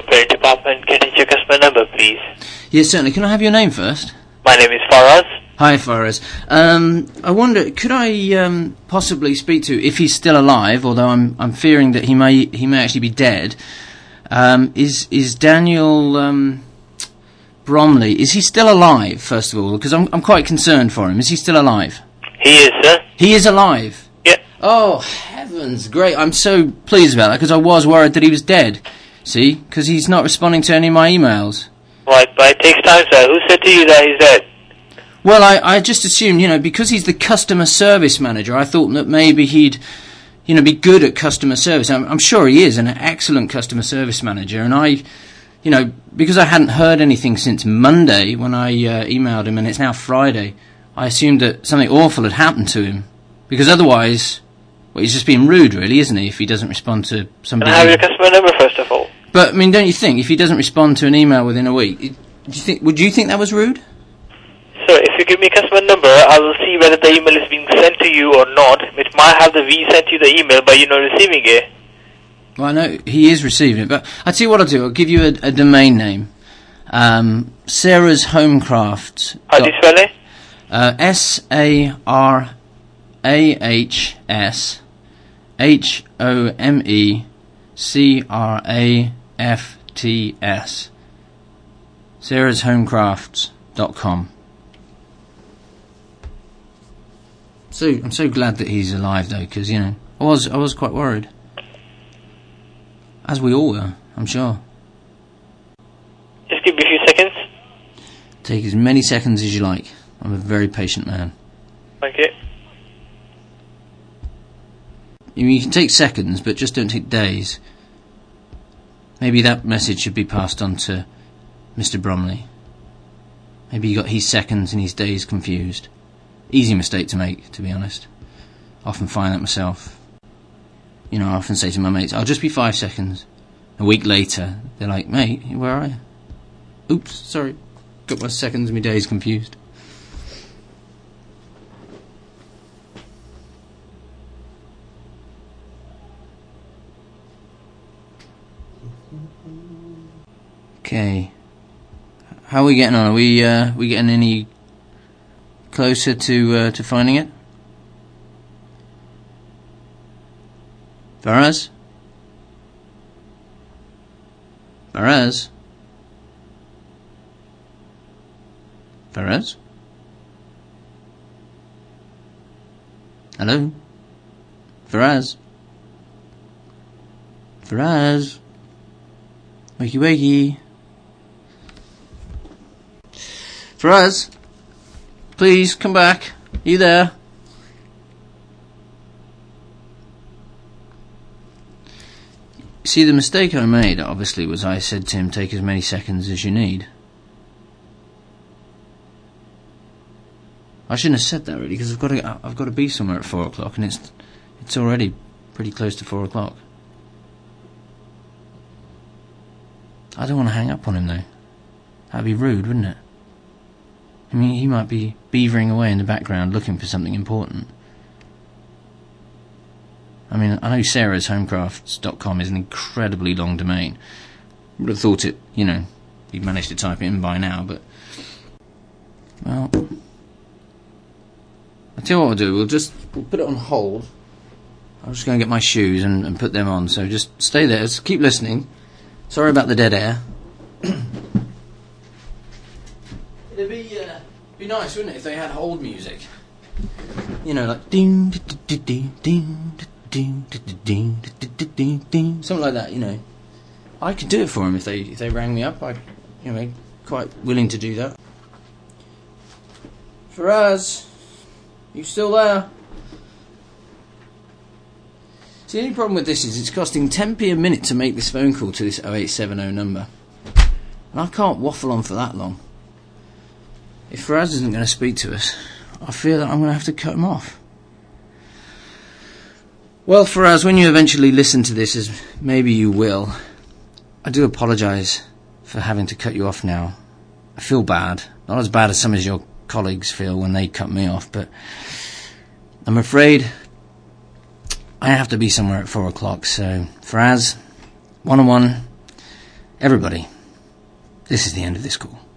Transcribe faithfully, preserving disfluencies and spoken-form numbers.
parent department. Can I check customer number, please? Yes, certainly. Can I have your name first? My name is Faraz. Hi, Faraz. Um, I wonder, could I um, possibly speak to, if he's still alive, although I'm I'm fearing that he may he may actually be dead. Um, is is Daniel um, Bromley? Is he still alive? First of all, because I'm I'm quite concerned for him. Is he still alive? He is, sir. He is alive. Yeah. Oh heavens, great! I'm so pleased about that because I was worried that he was dead. See, because he's not responding to any of my emails. Right, but it takes time, sir. Who said to you that he's dead? Well, I, I just assumed, you know, because he's the customer service manager, I thought that maybe he'd, you know, be good at customer service. I'm, I'm sure he is an excellent customer service manager, and I, you know, because I hadn't heard anything since Monday when I uh, emailed him, and it's now Friday, I assumed that something awful had happened to him, because otherwise, well, he's just being rude, really, isn't he, if he doesn't respond to somebody... Can I have your customer number, first of all? But, I mean, don't you think, if he doesn't respond to an email within a week, do you think, would you think that was rude? Sir, if you give me customer number, I will see whether the email is being sent to you or not. It might have the V sent you the email, but you're not receiving it. Well, I know he is receiving it, but I'll tell you what I'll do. I'll give you a, a domain name. Um, Sarah's Homecraft. How do you spell it? Uh, S A R A H S H O M E C R A F T S. Sarah's Homecrafts dot com. So I'm so glad that he's alive, though, because you know I was I was quite worried, as we all were, I'm sure. Just give me a few seconds. Take as many seconds as you like. I'm a very patient man. Okay. You mean you can take seconds, but just don't take days. Maybe that message should be passed on to Mister Bromley. Maybe you got his seconds and his days confused. Easy mistake to make, to be honest. I often find that myself. You know, I often say to my mates, I'll just be five seconds. A week later, they're like, mate, where are you? Oops, sorry. Got my seconds and my days confused. Okay. How are we getting on? Are we, uh, we getting any closer to uh, to finding it? Faraz? Faraz? Faraz? Hello? Faraz? Faraz? Wakey wakey. Faraz? Please, come back. Are you there? See, the mistake I made, obviously, was I said to him, take as many seconds as you need. I shouldn't have said that, really, because I've got to, I've got to be somewhere at four o'clock, and it's, it's already pretty close to four o'clock. I don't want to hang up on him, though. That'd be rude, wouldn't it? I mean, he might be beavering away in the background looking for something important. I mean, I know Sarah's Homecrafts dot com is an incredibly long domain. I would have thought it, you know, he'd managed to type it in by now, but... Well... I'll tell you what we'll do, we'll just we'll put it on hold. I'm just going to get my shoes and, and put them on, so just stay there, just keep listening. Sorry about the dead air. It'd be, uh, be nice, wouldn't it, if they had hold music? You know, like ding, ding, ding, ding, ding, ding, ding, ding, something like that. You know, I could do it for them if they if they rang me up. I, you know, quite willing to do that. Faraz, you still there? See, the only problem with this is it's costing ten p a minute to make this phone call to this oh eight seven oh number, and I can't waffle on for that long. If Faraz isn't going to speak to us, I fear that I'm going to have to cut him off. Well, Faraz, when you eventually listen to this, as maybe you will, I do apologise for having to cut you off now. I feel bad. Not as bad as some of your colleagues feel when they cut me off, but I'm afraid I have to be somewhere at four o'clock, so Faraz, one-on-one, Everybody, this is the end of this call.